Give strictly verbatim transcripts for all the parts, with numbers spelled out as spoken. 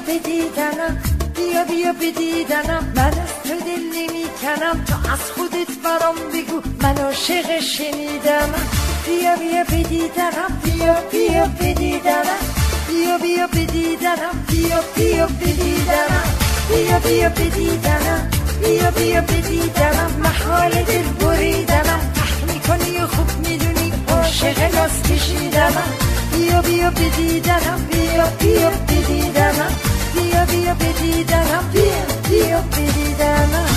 به دیدنم، بیا بیا به دیدنم، من از تو دل نمی کنم، تو از خودت برام بگو من عاشق شنیدنم. بیا بیا به دیدنم، بیا بیا به دیدنم، بیا بیا به دیدنم، بیا بیا به دیدنم، بیا بیا به دیدنم، بیا بیا به دیدنم، محال دل بریدنم، ته میکنی و خوب میدونی عاشق ناز کشیدنم. بیا بیا به دیدنم، بیا بیا به دیدنم، بیا بیا به دیدنم، بیا بیا به دیدنم.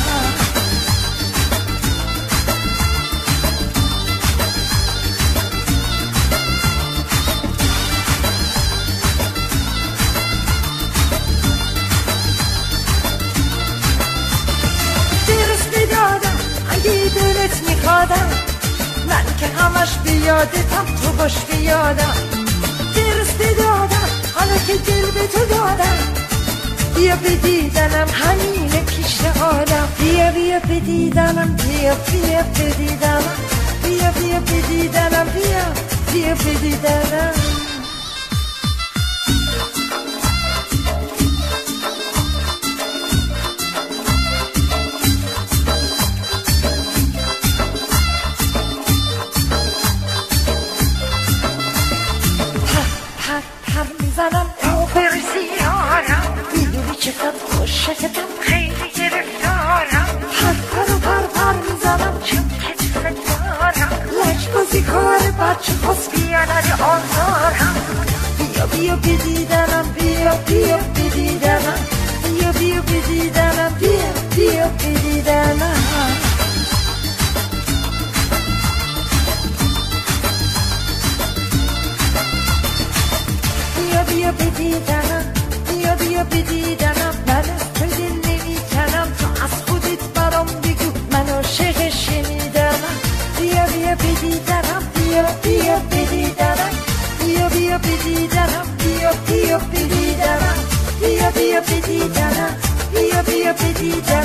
دلت میخوادم من که همش بیادتم، تو باش بیادم، درست دادم حالا که دل به تو دادم. بیا به دیدنم همینه پیشنهادم، بیا بیا به دیدنم، بیا بیا به دیدنم، بیا بیا به دیدنم، بیا بیا به دیدنم. زنم تو برسیارم، میدونی چقدر خوشکتم، خیلی گرفتارم، پر پر و پر پر میزنم چون که دوست دارم، لج بازی کار بچه خواست بیانه آزارم. بیا بیا به دیدنم، بیا بیا به دیدنم، بیا بیا به دیدنم، بیا بیا به دیدنم. بیا به دیدنم، بیا بیا به دیدنم، من از تو دل نمی کنم، تو از خودت برام بگو من عاشق شنیدنم. بیا بیا به دیدنم، بیا بیا به دیدنم، بیا بیا به دیدنم، بیا بیا به دیدنم، بیا بیا به دیدنم، بیا بیا به دیدنم.